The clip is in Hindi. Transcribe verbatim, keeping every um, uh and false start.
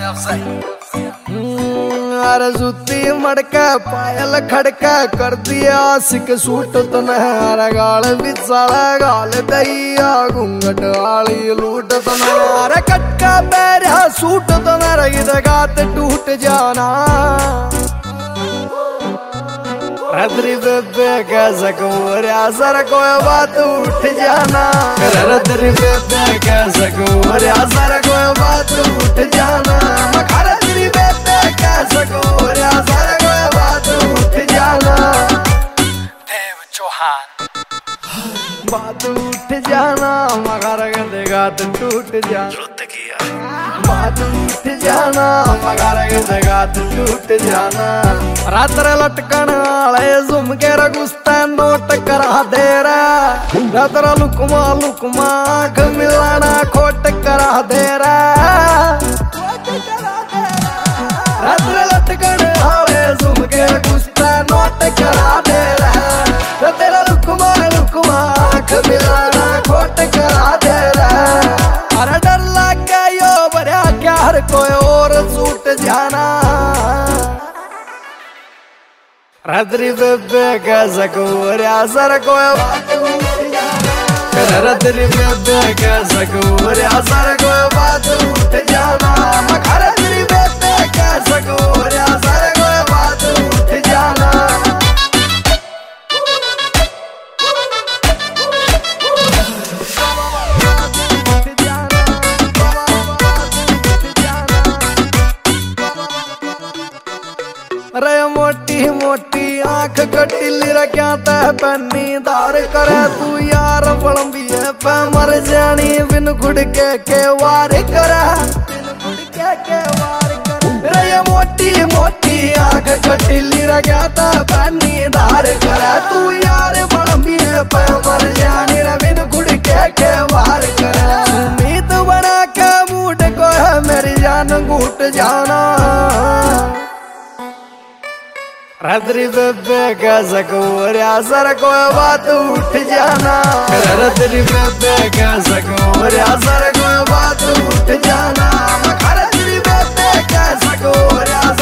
अरे जुती मड़का पायल खड़का कर दिया आशिक सूट तो नहरा गाल बिचारा गाल दैया घूंघट वाली लूट तो नहरा कटका पैरा सूट तो नहरा इधर गात टूट जाना रद्री बेबे कैसे कोरिया सर कोई बात उठ जाना रद्री बेबे कैसे कोरिया सर कोई बात उठ जाना रद्री बेबे कैसे कोरिया सर कोई बात उठ जाना देव चौहान बात उठ जाना मगर गंदेगा तो टूट जाना बात उठ जाना मगर गंदेगा तो टूट जाना रात्र लटकन वाले जुम के रगुस्ता नोट करा दे रहा रात्र लुकमा लुकमा आँख मिलाना खोट करा दे रहा रात्र लटकन वाले जुम के रगुस्ता नोट करा दे रहा रात्र लुकमा लुकमा आँख मिलाना खोट करा दे रहा अरे डर लग गयो बड़ा क्या हर कोई और सूट जाना रद्री बेबे कैसे कोरिया सर कोई बात उठ जाना रद्री बेबे कैसे कोरिया सर कोई बात उठ जाना रद्री बेबे कैसे कोरिया सर कोई बात उठ जाना रे मोटी मोटी आंख कटिली रख्या तह पन्नी दार करे तू यार बलंबी है पे मर जानी बिन गुड़के के वार करे रे मोटी मोटी आंख कटिली रख्या तह पन्नी दार करे तू यार बलंबी है पे मर जानी बिन गुड़के के वार करे उम्मीद बना के मूड को है मेरी जान घुट जाना रद्री बेबे कैसे कोरिया सर कोई बात उठ जाना रद्री बेबे कैसे कोरिया सर कोई बात उठ जाना रद्री बेबे कैसे कोरिया